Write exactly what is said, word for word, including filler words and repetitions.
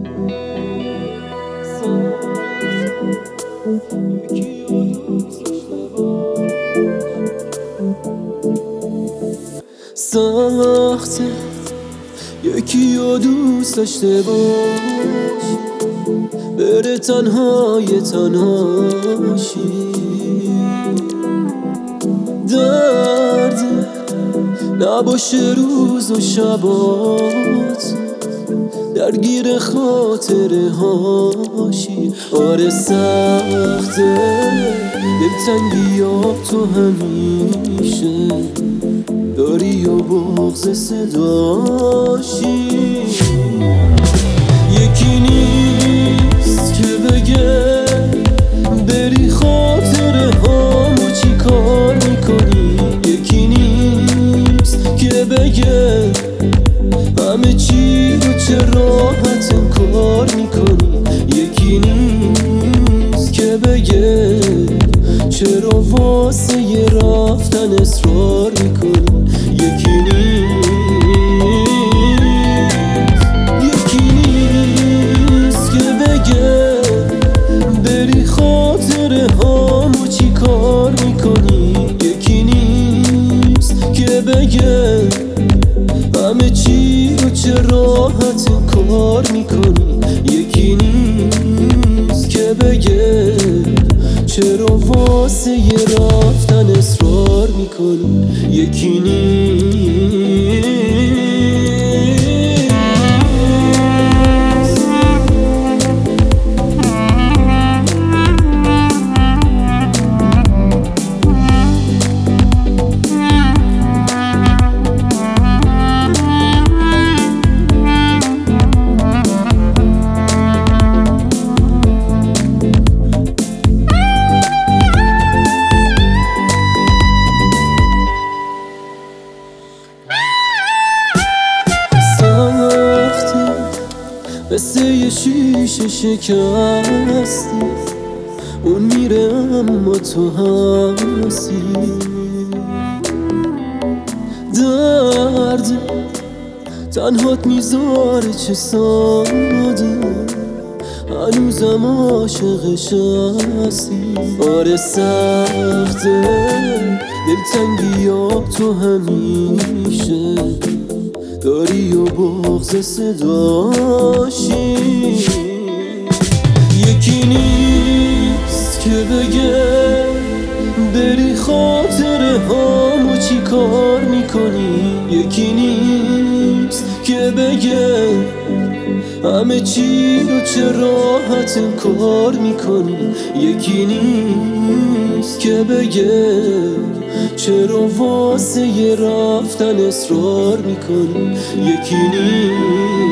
ساخته یکی رو دوست داشته باش، بره تنهای تنهاشی. درد نباشه روز و شبات، درگیر خاطره هاشی. آره سخته دلتنگی ها تو همیشه داری و بغض صداشی. یکی نیست که بگه بری خاطره هامو چی کار میکنی. یکی نیست که بگه همه چی رو چه راحت انکار میکنی. یکی نیست که بگه چرا واسه یه رفتن اصرار میکنی. یکی نیست یکی نیست که بگه بری خاطره هامو چی کار میکنی. یکی نیست که بگه همه چی رو چه راحت کار میکنی. یکی نیست که بگه چرا واسه یه رفتن اصرار میکنی. یکی نیست مثل یه شیشه شکستی، اون میره اما تو هستی. درد تنهات میذاره چه ساده، هنوزم عاشقش هستی. آره سخته دلتنگی ها تو همیشه داری و بغض صداشی. یکی نیست که بگه بری خاطره هامو چی کار میکنی. یکی نیست که بگه همه چی رو چه راحت کار میکنی. یکی نیست که بگه چرا واسه یه رفتن اصرار میکنی. یکی نیست